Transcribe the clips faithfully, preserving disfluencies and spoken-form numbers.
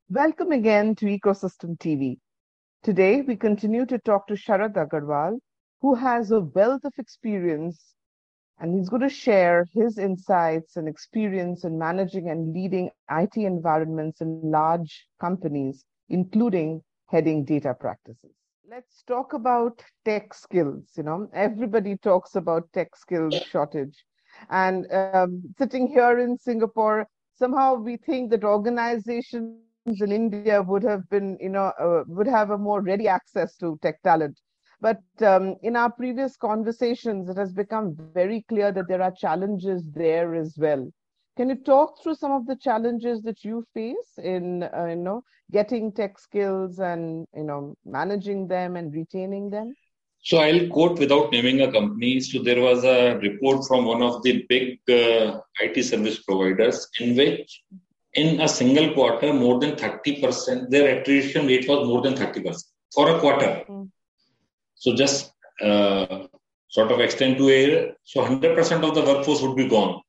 Welcome again to Ecosystem T V. Today, we continue to talk to Sharad Agarwal, who has a wealth of experience, and he's going to share his insights and experience in managing and leading I T environments in large companies, including heading data practices. Let's talk about tech skills. You know, everybody talks about tech skills shortage. And um, sitting here in Singapore, somehow we think that organizations in India would have been, you know, uh, would have a more ready access to tech talent. But um, in our previous conversations, it has become very clear that there are challenges there as well. Can you talk through some of the challenges that you face in, uh, you know, getting tech skills and, you know, managing them and retaining them? So I'll quote without naming a company. So there was a report from one of the big uh, I T service providers in which in a single quarter, more than thirty percent, their attrition rate was more than thirty percent for a quarter. Mm. So just uh, sort of extend to a, so one hundred percent of the workforce would be gone.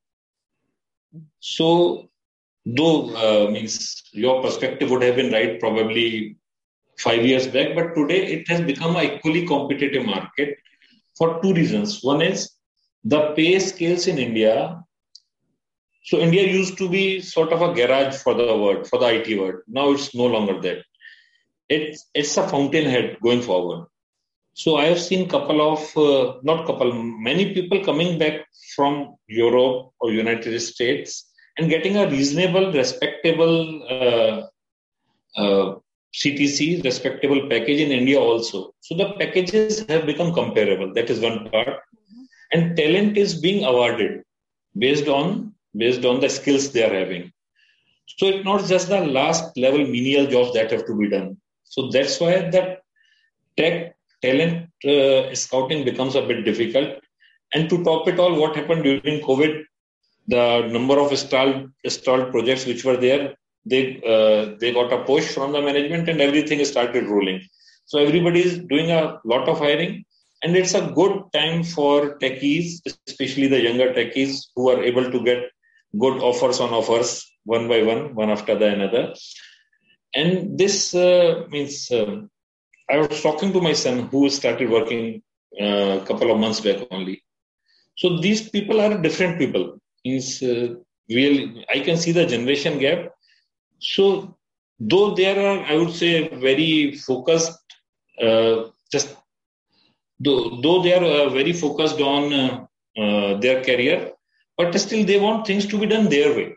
So though uh, means your perspective would have been right probably five years back, but today it has become an equally competitive market for two reasons. One is the pay scales in India. So India used to be sort of a garage for the word, for the I T word. Now it's no longer that. It's, it's a fountainhead going forward. So I have seen couple of, uh, not couple, many people coming back from Europe or United States and getting a reasonable, respectable uh, uh, C T C, respectable package in India also. So the packages have become comparable. That is one part. Mm-hmm. And talent is being awarded based on based on the skills they are having. So it's not just the last level menial jobs that have to be done. So that's why the tech talent uh, scouting becomes a bit difficult. And to top it all, what happened during COVID, the number of stalled, stalled projects which were there, they uh, they got a push from the management and everything started rolling. So everybody is doing a lot of hiring. And it's a good time for techies, especially the younger techies who are able to get good offers on offers, one by one, one after the another. And this uh, means, uh, I was talking to my son who started working uh, a couple of months back only. So these people are different people. Means, uh, really, I can see the generation gap. So though there are, I would say, very focused, uh, just though, though they are uh, very focused on uh, uh, their career, but still they want things to be done their way.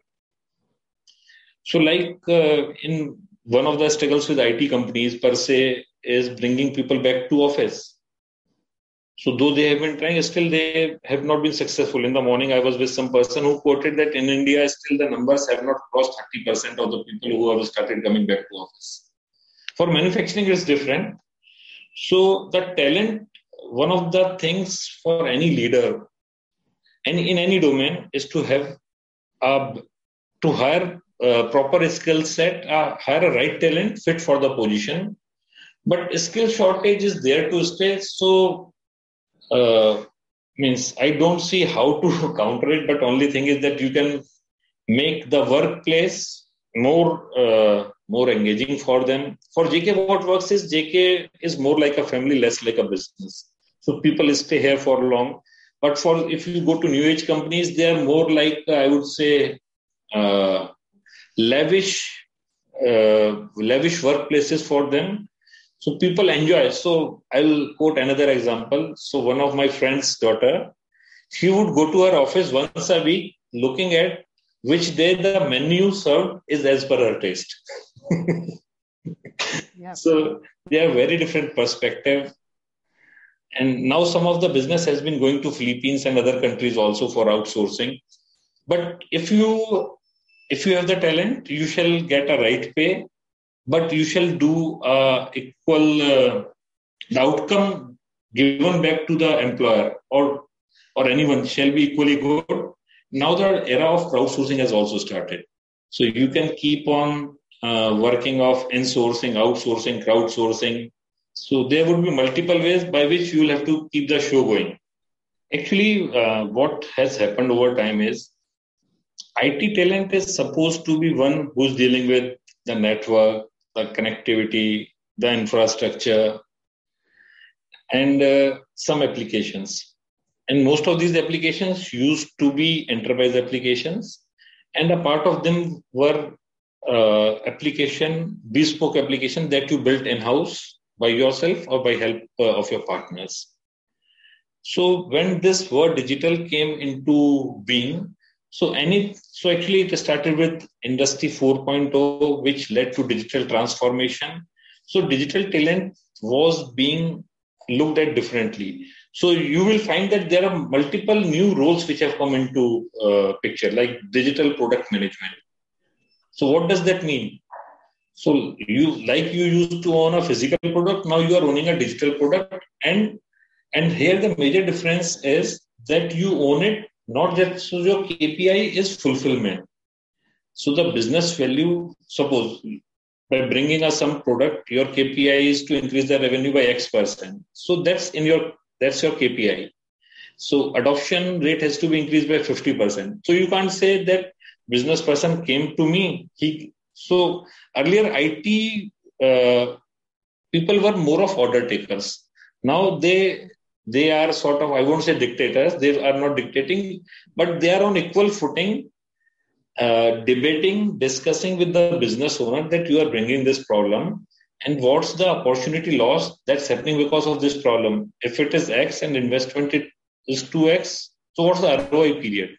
So like uh, in one of the struggles with I T companies per se is bringing people back to office. So though they have been trying, still they have not been successful. In the morning, I was with some person who quoted that in India, still the numbers have not crossed thirty percent of the people who have started coming back to office. For manufacturing, it's different. So the talent, one of the things for any leader, and in any domain, is to have a, to hire a proper skill set, uh, hire a right talent fit for the position. But skill shortage is there to stay. So uh, means I don't see how to counter it. But only thing is that you can make the workplace more uh, more engaging for them. For J K, what works is J K is more like a family, less like a business. So people stay here for long. But for if you go to new age companies, they are more like, I would say, uh, lavish, uh, lavish workplaces for them. So people enjoy. So I'll quote another example. So one of my friend's daughter, she would go to her office once a week, looking at which day the menu served is as per her taste. Yep. So they are very different perspective. And now some of the business has been going to Philippines and other countries also for outsourcing. But if you if you have the talent, you shall get a right pay, but you shall do uh, equal uh, the outcome given back to the employer or or anyone shall be equally good. Now the era of crowdsourcing has also started. So you can keep on uh, working of insourcing, outsourcing, crowdsourcing. So there would be multiple ways by which you will have to keep the show going. Actually, uh, what has happened over time is I T talent is supposed to be one who's dealing with the network, the connectivity, the infrastructure, and uh, some applications. And most of these applications used to be enterprise applications, and a part of them were uh, application, bespoke application that you built in-house by yourself or by help uh, of your partners. So when this word digital came into being, so any so actually it started with Industry four point oh, which led to digital transformation. So digital talent was being looked at differently. So you will find that there are multiple new roles which have come into uh, picture, like digital product management. So what does that mean? So you like you used to own a physical product, now you are owning a digital product, and and here the major difference is that you own it not just so your K P I is fulfillment. So the business value, suppose by bringing us some product, your K P I is to increase the revenue by X percent. So that's in your that's your K P I. So adoption rate has to be increased by fifty percent. So you can't say that business person came to me. He so earlier I T uh, people were more of order takers. Now they they are sort of, I won't say dictators. They are not dictating, but they are on equal footing. Uh, debating, discussing with the business owner that you are bringing this problem and what's the opportunity loss that's happening because of this problem. If it is X and investment it is two X, so what's the R O I period?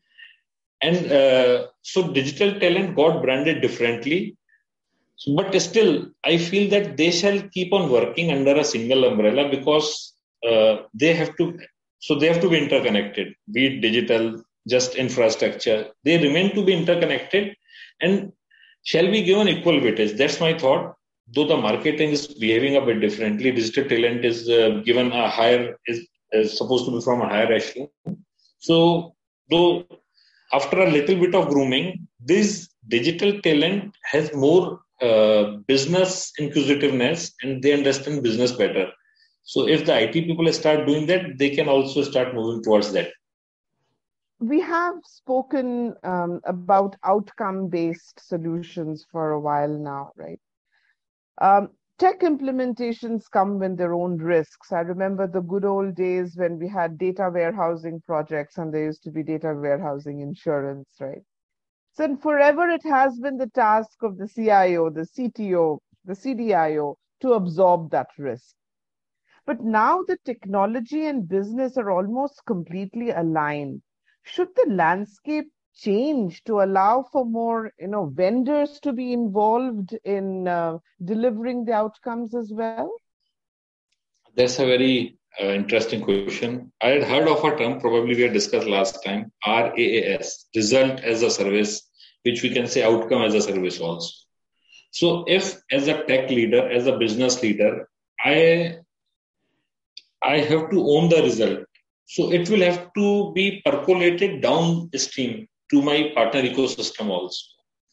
And uh, so digital talent got branded differently, so, but still I feel that they shall keep on working under a single umbrella because uh, they have to, so they have to be interconnected, be it digital, just infrastructure, they remain to be interconnected and shall be given equal weightage. That's my thought. Though the marketing is behaving a bit differently, digital talent is uh, given a higher, is, is supposed to be from a higher echelon. So, though after a little bit of grooming, this digital talent has more uh, business inquisitiveness and they understand business better. So, if the I T people start doing that, they can also start moving towards that. We have spoken um, about outcome-based solutions for a while now, right? Um, tech implementations come with their own risks. I remember the good old days when we had data warehousing projects and there used to be data warehousing insurance, right? So and forever it has been the task of the C I O, the C T O, the C D I O to absorb that risk. But now the technology and business are almost completely aligned. Should the landscape change to allow for more, you know, vendors to be involved in uh, delivering the outcomes as well? That's a very uh, interesting question. I had heard of a term, probably we had discussed last time, R A A S, result as a service, which we can say outcome as a service also. So if as a tech leader, as a business leader, I, I have to own the result. So it will have to be percolated downstream to my partner ecosystem also.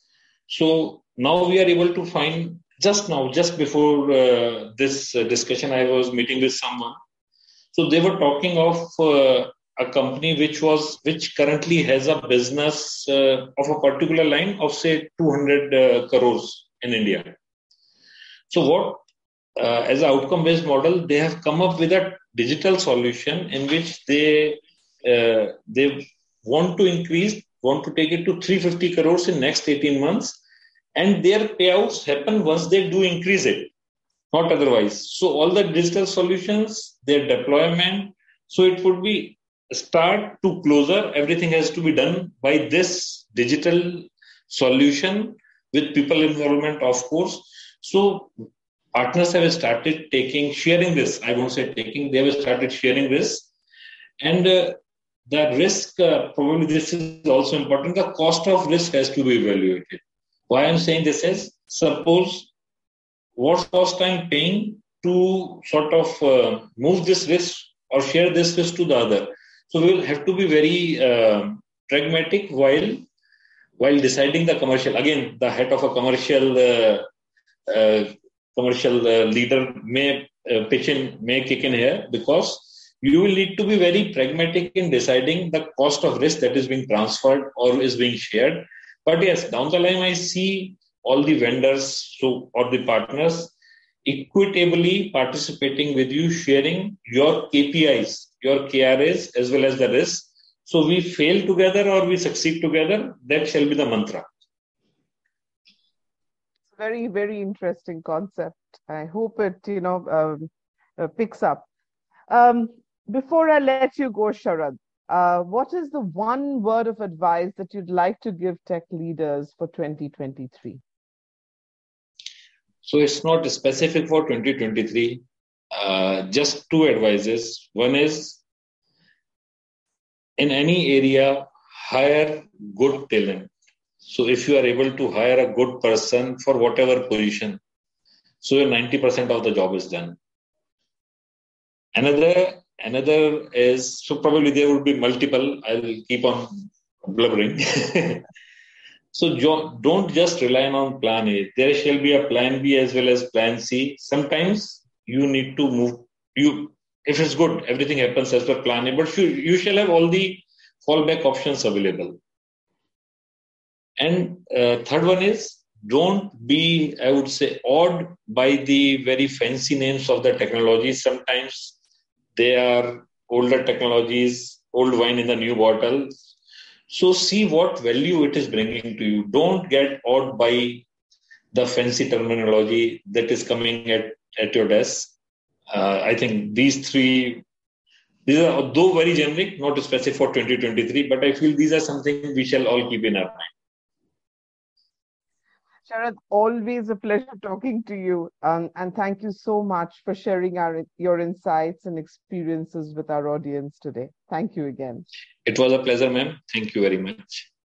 So now we are able to find, just now, just before uh, this uh, discussion, I was meeting with someone. So they were talking of uh, a company which was, which currently has a business uh, of a particular line of say two hundred uh, crores in India. So what, uh, as an outcome-based model, they have come up with a digital solution in which they uh, they want to increase, want to take it to three hundred fifty crores in next eighteen months, and their payouts happen once they do increase it, not otherwise. So all the digital solutions, their deployment, so it would be start to closer, everything has to be done by this digital solution with people involvement, of course. So partners have started taking, sharing this. I won't say taking, they have started sharing this. And uh, the risk, uh, probably this is also important, the cost of risk has to be evaluated. Why I'm saying this is, suppose what cost I'm paying to sort of uh, move this risk or share this risk to the other. So we will have to be very uh, pragmatic while while deciding the commercial. Again, the head of a commercial uh, uh, commercial uh, leader may uh, pitch in, may kick in here, because you will need to be very pragmatic in deciding the cost of risk that is being transferred or is being shared. But yes, down the line, I see all the vendors so, or the partners equitably participating with you, sharing your K P Is, your K R As, as well as the risks. So we fail together or we succeed together. That shall be the mantra. Very, very interesting concept. I hope it, you know, um, uh, picks up. Um, before I let you go, Sharad, uh, what is the one word of advice that you'd like to give tech leaders for twenty twenty-three? So it's not specific for twenty twenty-three. Uh, just two advices. One is, in any area, hire good talent. So if you are able to hire a good person for whatever position, so ninety percent of the job is done. Another, another is, so probably there would be multiple, I'll keep on blubbering. So don't just rely on plan A. There shall be a plan B as well as plan C. Sometimes you need to move, you, if it's good, everything happens as per plan A, but you, you shall have all the fallback options available. And uh, third one is, don't be, I would say, awed by the very fancy names of the technology. Sometimes they are older technologies, old wine in the new bottle. So see what value it is bringing to you. Don't get awed by the fancy terminology that is coming at, at your desk. Uh, I think these three, these are though very generic, not specific for twenty twenty-three, but I feel these are something we shall all keep in our mind. Sharad, always a pleasure talking to you. Um, and thank you so much for sharing our, your insights and experiences with our audience today. Thank you again. It was a pleasure, ma'am. Thank you very much.